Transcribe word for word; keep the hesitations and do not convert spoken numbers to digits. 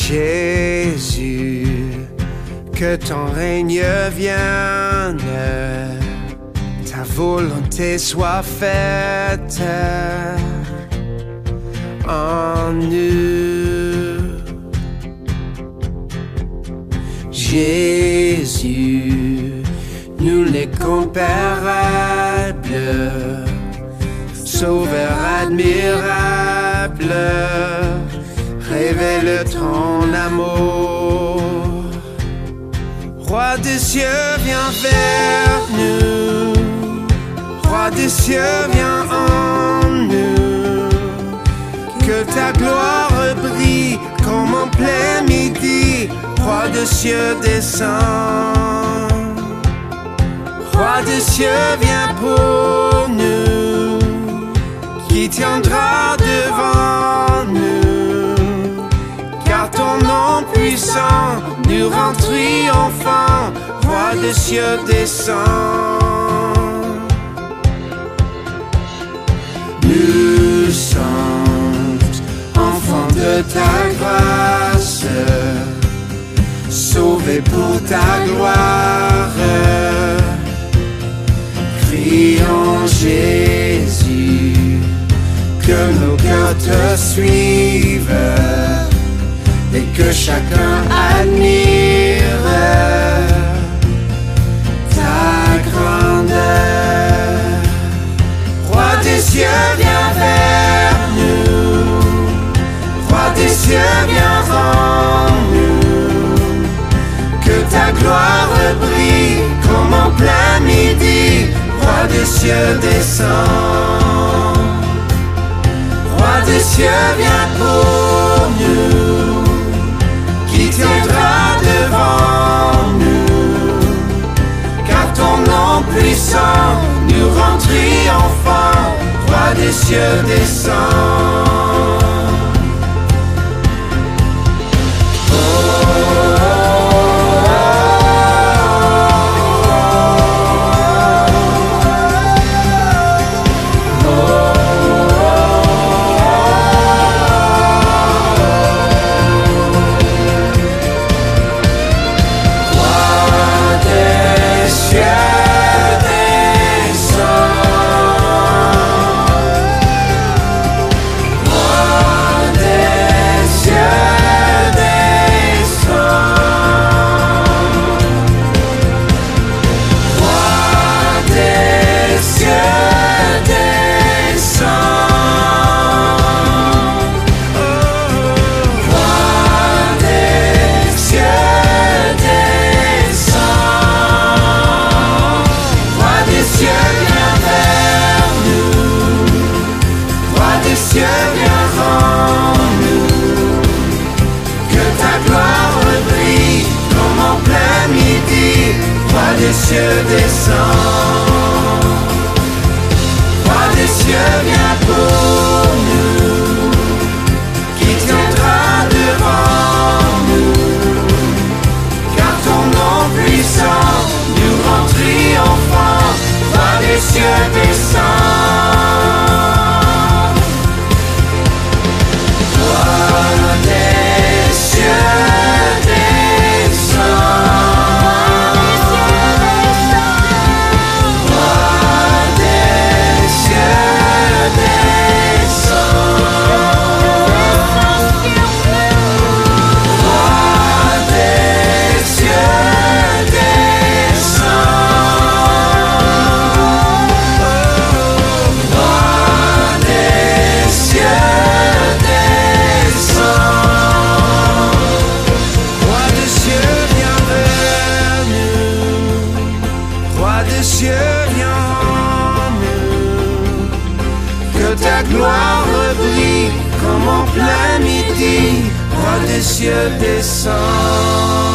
Jésus, que ton règne vienne, ta volonté soit faite en nous. Jésus, nous les comparables, Sauveur admirable, révèle ton amour. Roi des cieux, viens vers nous. Roi des cieux, viens en nous. Que ta gloire brille comme en plein midi. Roi des cieux, descends. Roi des cieux, viens pour nous. Qui tiendra devant nous? Car ton nom puissant nous rend triomphants. Roi des cieux, descends. Nous sommes enfants de ta grâce, sauvés pour ta gloire. Crions Jésus, que nos cœurs te suivent et que chacun admire ta grandeur. Roi des cieux, viens vers nous. Roi des cieux, viens en nous. Que ta gloire brille comme en plein midi. Roi des cieux, descends. Roi des cieux, viens pour nous. Qui tiendra devant nous? Car ton nom puissant nous rend triomphants. Roi des cieux, descends. Roi des cieux, descends. Roi des cieux, viens pour nous. Qui tiendra devant nous? Car ton nom puissant nous rend triomphants. Roi des cieux, descends. Roi des cieux, ta gloire brille comme en plein midi. Roi des cieux, descends.